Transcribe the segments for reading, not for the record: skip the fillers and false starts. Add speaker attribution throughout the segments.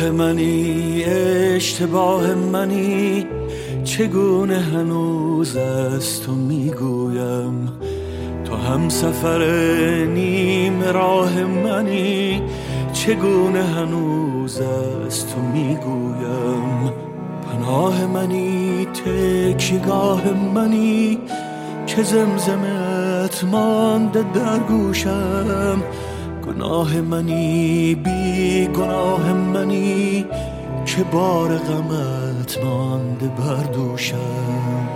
Speaker 1: راه منی، اشتباه منی، چگونه هنوز از تو میگویم. تو هم سفر نیم راه منی، چگونه هنوز از تو میگویم. پناه منی، تکیه‌گاه منی، که زمزمت مانده در گوشم. گناه منی، بی گناه منی، که بار غمت مانده بر دوشم.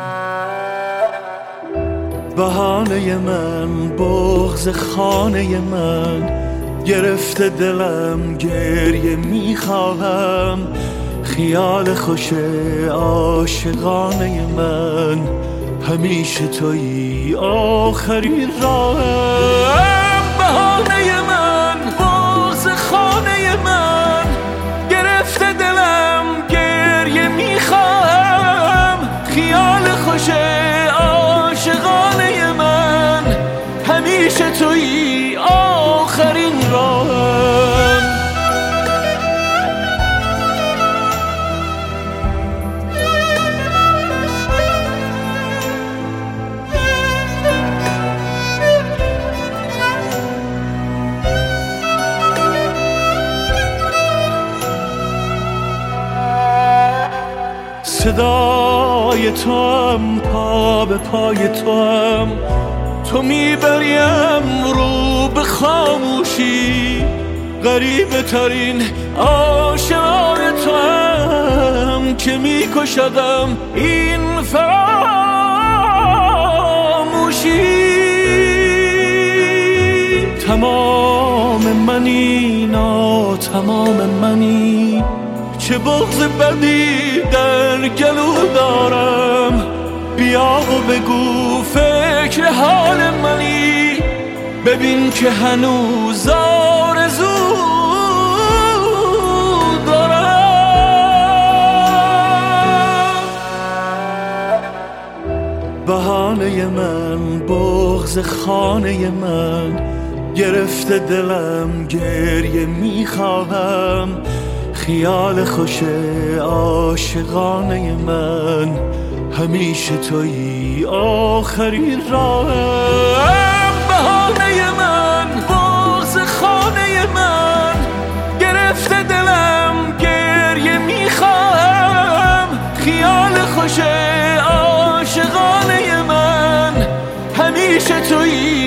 Speaker 1: بهانه من، بغض خانه من، گرفته دلم گریه میخواهم. خیال خوش عاشقانه من، همیشه تویی آخرین راهم. بهانه من، بغض خانه من، گرفته دلم گریه میخواهم. خیال خوش عاشقانه من، همیشه تویی آخرین راهم. صدای توام، پا به پای توام، تو میبریم رو به خاموشی. غریبه ترین آشنای توام، که میکشدم این فراموشی. تمام منی، تمام منی، چه بغض بدی در گلو دارم. بیا و بگو فکر حال منی، ببین که هنوز آرزو دارم. بهانه من، بغض خانه من، گرفته دلم گریه میخواهم. خیال خوش عاشقانه من، همیشه تویی آخرین راهم. بهانه من، بغض خانه من، گرفته دلم گریه میخواهم. خیال خوش عاشقانه من، همیشه تویی